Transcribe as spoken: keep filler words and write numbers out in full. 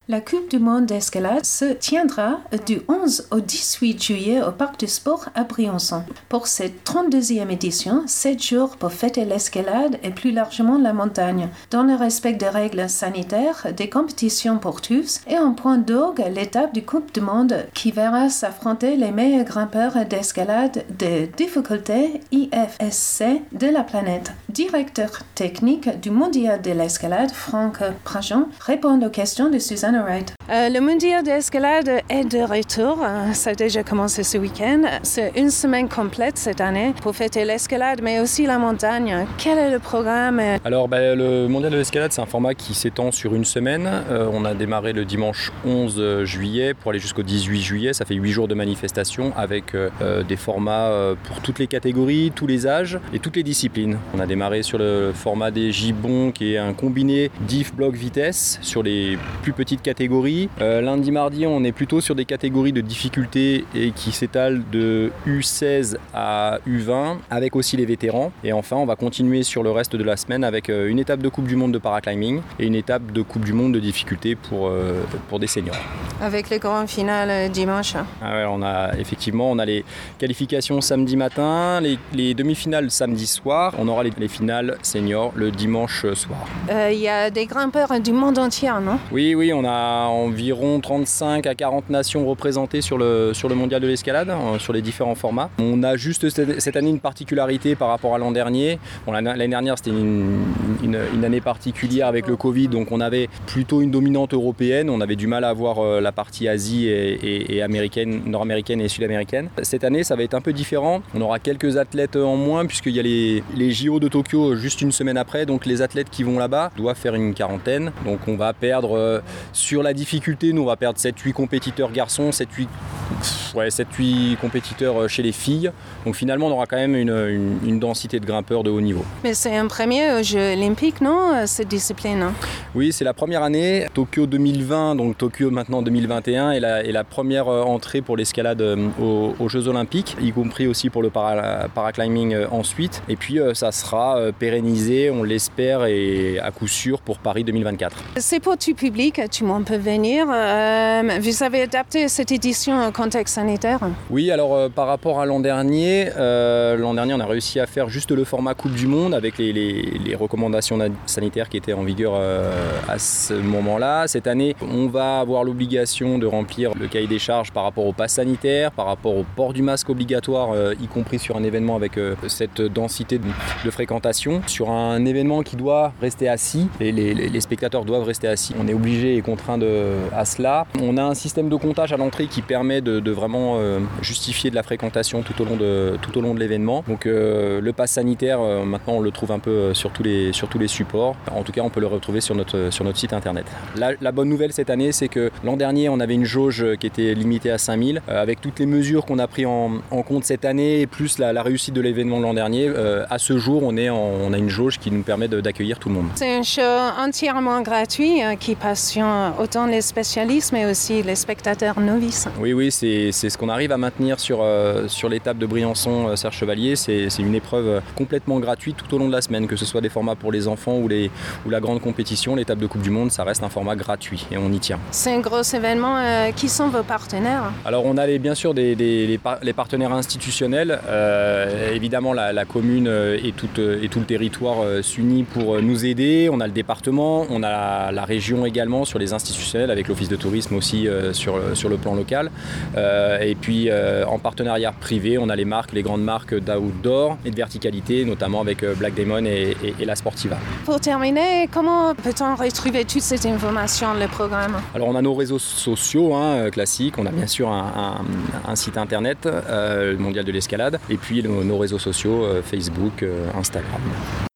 La Coupe du monde d'escalade se tiendra du onze au dix-huit juillet au Parc du Sport à Briançon. Pour cette trente-deuxième édition, sept jours pour fêter l'escalade et plus largement la montagne, dans le respect des règles sanitaires, des compétitions pour tous et en point d'orgue l'étape du Coupe du monde qui verra s'affronter les meilleurs grimpeurs d'escalade de difficulté I F S C de la planète. Directeur technique du Mondial de l'escalade, Franck Prajon, répond aux questions de Suzanne Wright. Euh, le Mondial d'escalade est de retour. Euh, ça a déjà commencé ce week-end. C'est une semaine complète cette année pour fêter l'escalade, mais aussi la montagne. Quel est le programme? Alors, bah, le Mondial de l'escalade, c'est un format qui s'étend sur une semaine. Euh, on a démarré le dimanche onze juillet pour aller jusqu'au dix-huit juillet. Ça fait huit jours de manifestation avec euh, des formats euh, pour toutes les catégories, tous les âges et toutes les disciplines. On a démarré sur le format des gibbons qui est un combiné diff, bloc, vitesse sur les plus petites catégories. Euh, lundi, mardi, on est plutôt sur des catégories de difficulté et qui s'étalent de U seize à U vingt, avec aussi les vétérans. Et enfin, on va continuer sur le reste de la semaine avec euh, une étape de Coupe du Monde de paraclimbing et une étape de Coupe du Monde de difficulté pour, euh, pour des seniors. Avec les grands finales euh, dimanche. Ah ouais, on a effectivement, on a les qualifications samedi matin, les, les demi-finales samedi soir. On aura les, les finales seniors le dimanche soir. Il euh, y a des grimpeurs du monde entier, non? Oui, oui, on a environ trente-cinq à quarante nations représentées sur le, sur le mondial de l'escalade, euh, sur les différents formats. On a juste cette, cette année une particularité par rapport à l'an dernier. Bon, l'année dernière, c'était une, une, une année particulière avec le Covid, donc on avait plutôt une dominante européenne. On avait du mal à avoir euh, la partie Asie et, et, et américaine, nord-américaine et sud-américaine. Cette année, ça va être un peu différent. On aura quelques athlètes en moins puisqu'il y a les, les J O de Tokyo juste une semaine après. Donc les athlètes qui vont là-bas doivent faire une quarantaine. Donc on va perdre euh, sur la difficulté, nous on va perdre sept huit compétiteurs garçons, sept huit ouais, sept huit compétiteurs chez les filles. Donc finalement on aura quand même une, une, une densité de grimpeurs de haut niveau. Mais c'est un premier aux Jeux olympiques, non, cette discipline, hein? Oui, c'est la première année. Tokyo deux mille vingt, donc Tokyo maintenant deux mille vingt et un est la, est la première entrée pour l'escalade aux, aux Jeux olympiques, y compris aussi pour le para, paraclimbing ensuite. Et puis ça sera pérennisé, on l'espère, et à coup sûr pour Paris deux mille vingt-quatre. C'est pour tout public, tout le monde peut venir. Euh, vous avez adapté cette édition au contexte sanitaire? Oui, alors euh, par rapport à l'an dernier, euh, l'an dernier on a réussi à faire juste le format Coupe du Monde avec les, les, les recommandations sanitaires qui étaient en vigueur euh, à ce moment-là. Cette année, on va avoir l'obligation de remplir le cahier des charges par rapport au pass sanitaire, par rapport au port du masque obligatoire, euh, y compris sur un événement avec euh, cette densité de, de fréquentation. Sur un événement qui doit rester assis, et les, les, les spectateurs doivent rester assis, on est obligé et contraint de, à cela. On a un système de comptage à l'entrée qui permet de, de vraiment euh, justifier de la fréquentation tout au long de, tout au long de l'événement. Donc euh, le pass sanitaire, euh, maintenant on le trouve un peu sur tous les, sur tous les supports. En tout cas, on peut le retrouver sur notre, sur notre site internet. La, la bonne nouvelle cette année, c'est que l'an dernier, on avait une jauge qui était limitée à cinq mille. Euh, avec toutes les mesures qu'on a pris en, en compte cette année, et plus la, la réussite de l'événement de l'an dernier, euh, à ce jour, on, est en, on a une jauge qui nous permet de, d'accueillir tout le monde. C'est un show entièrement gratuit euh, qui passionne autant les spécialistes, mais aussi les spectateurs novices. Oui, oui, c'est, c'est ce qu'on arrive à maintenir sur, euh, sur l'étape de Briançon, euh, Serge Chevalier. C'est, c'est une épreuve complètement gratuite tout au long de la semaine, que ce soit des formats pour les enfants ou, les, ou la grande compétition. L'étape de Coupe du Monde, ça reste un format gratuit et on y tient. C'est un gros événement. Euh, qui sont vos partenaires? Alors on a les, bien sûr des, des, les, par, les partenaires institutionnels. Euh, évidemment, la, la commune et tout, et tout le territoire euh, s'unit pour nous aider. On a le département, on a la, la région également sur les institutionnels, avec l'office de tourisme aussi euh, sur, sur le plan local. Euh, et puis euh, en partenariat privé, on a les marques, les grandes marques d'outdoor et de verticalité, notamment avec euh, Black Diamond et, et, et la Sportiva. Pour terminer, comment peut-on retrouver toute cette information, le programme? Alors on a nos réseaux sociaux hein, classiques, on a bien sûr un, un, un site internet, euh, le Mondial de l'escalade, et puis nos, nos réseaux sociaux, euh, Facebook, euh, Instagram.